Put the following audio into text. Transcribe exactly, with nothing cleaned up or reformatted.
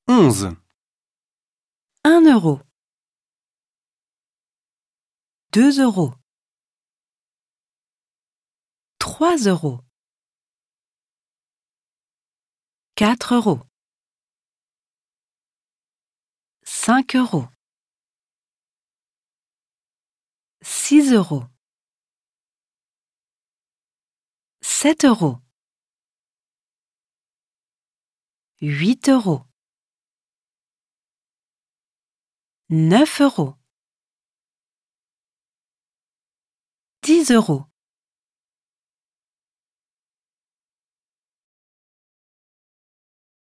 onze, un euro, deux euros, trois euros, quatre euros, cinq euros, six euros, sept euros, huit euros, neuf euros, dix euros.